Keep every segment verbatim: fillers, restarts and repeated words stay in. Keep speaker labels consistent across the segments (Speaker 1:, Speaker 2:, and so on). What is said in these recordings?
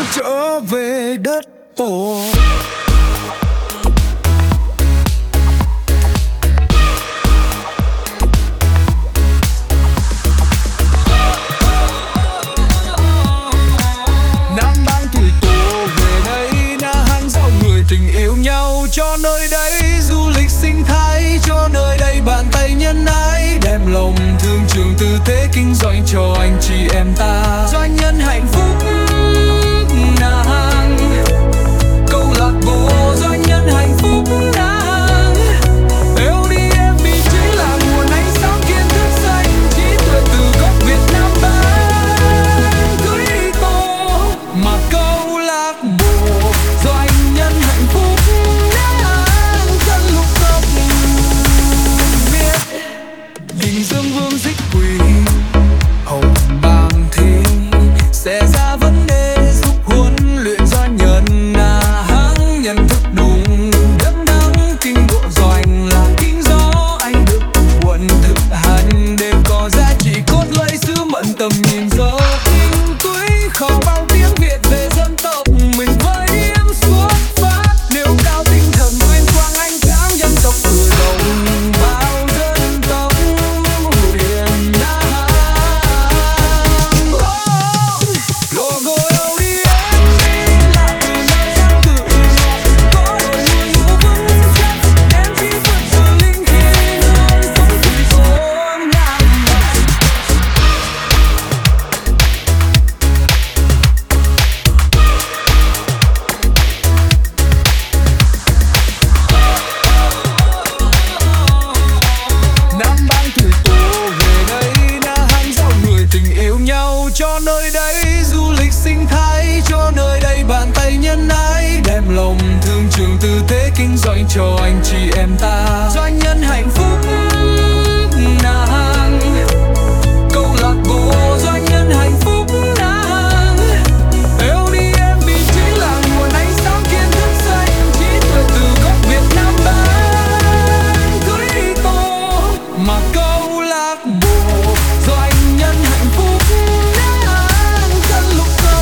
Speaker 1: trở về đất tổ. Nam Bang tuổi tổ về đây, Na Hang giàu người tình yêu nhau cho nơi đây, du lịch sinh thái cho nơi đây, bàn tay nhân ái đem lòng thương trường tư thế kinh doanh cho anh chị em ta. Doanh nhân hạnh phúc Na Hang, câu lạc bộ doanh nhân hạnh phúc Na Hang. eo đê em bê chính là nguồn ánh sáng kiến thức xanh, trí tuệ từ gốc Việt Nam Bang cưới tô. Mà câu lạc bộ doanh nhân hạnh phúc Na Hang dân lục tộc Việt, Bình Dương Vương Dích Quỳ Hồng Bàng Thi sẽ ra vấn đề giúp huấn luyện doanh nhân Na Hang nhận thức đúng đấm đắng kinh bộ doanh là kinh gió anh được quần thực hành để có giá trị cốt lõi sứ mệnh tầm nhìn giờ kinh túy không bao tiếng Việt về dân tộc mình với điểm xuất phát nêu cao tinh thần tuyên quang anh tráng dân tộc từ đồng bào dân tộc huyền Na Hang. Logo eo đê em là từ nơi sáng tự do, có đội ngũ ngũ vững chắc đem khí phật từ linh thiêng nơi sống thủy xóm Nam Bang. Nam Bang tuổi tổ về đây, Na Hang giàu người tình yêu nhau cho nơi đây, du lịch sinh thái cho nơi đây, bàn tay nhân ái đem lòng thương trường tư thế kinh doanh cho anh chị em ta. Doanh nhân hạnh phúc Na Hang, câu lạc bộ doanh nhân hạnh phúc Na Hang. eo đê em bê chính là nguồn ánh sáng kiến thức xanh, trí tuệ từ gốc Việt Nam Bang cưới tô. Mà câu lạc bộ doanh nhân hạnh phúc Na Hang dân lục tộc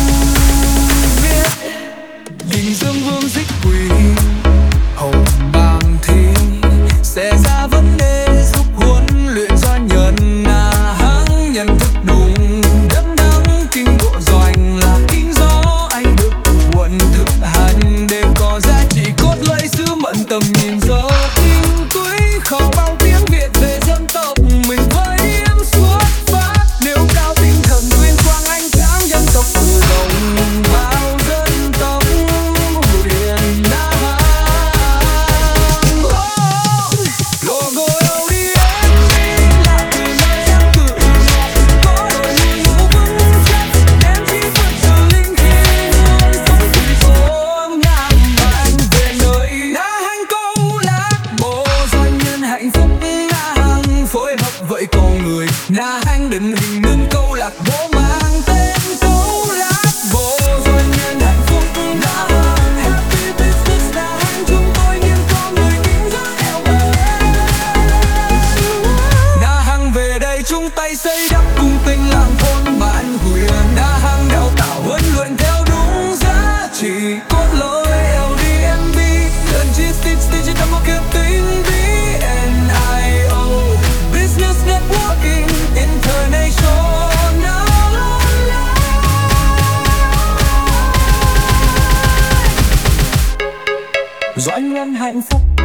Speaker 1: Việt, Bình Dương Vương Dích Quỳ Hồng Bàng Thi sẽ ra vấn đề giúp huấn luyện doanh nhân Na Hang nhận thức đúng đấm đắng kinh bộ doanh là kinh gió anh được quần thực hành để có giá trị cốt lõi sứ mệnh tầm nhìn giờ kinh túy không bao tiếng Việt về dân tộc mình với điểm xuất phát nêu cao tinh thần tuyên quang anh tráng dân tộc từ đồng bào dân tộc huyền Na Hang. Logo eo đê em là từ nơi sáng tự do, có đội ngũ ngũ vững chắc đem khí phật từ linh thiêng nơi sống thủy xóm Nam Bang về nơi Na Hang. Câu lạc bộ doanh nhân hạnh phúc Na Hang phối hợp với con người Na Hang định hình nên câu lạc bộ mang tên câu lạc bộ doanh nhân hạnh phúc Na Hang. Happy business Na Hang chúng tôi nghiêng con người kính gió eo ơi. Na Hang về đây chung tay xây đắp cùng tình làng thôn bản huyền Na Hang đào tạo huấn luyện theo đúng giá trị cốt lõi eo đê em bê logistics digital marketing bê en i o business networking international. Doanh nhân hạnh phúc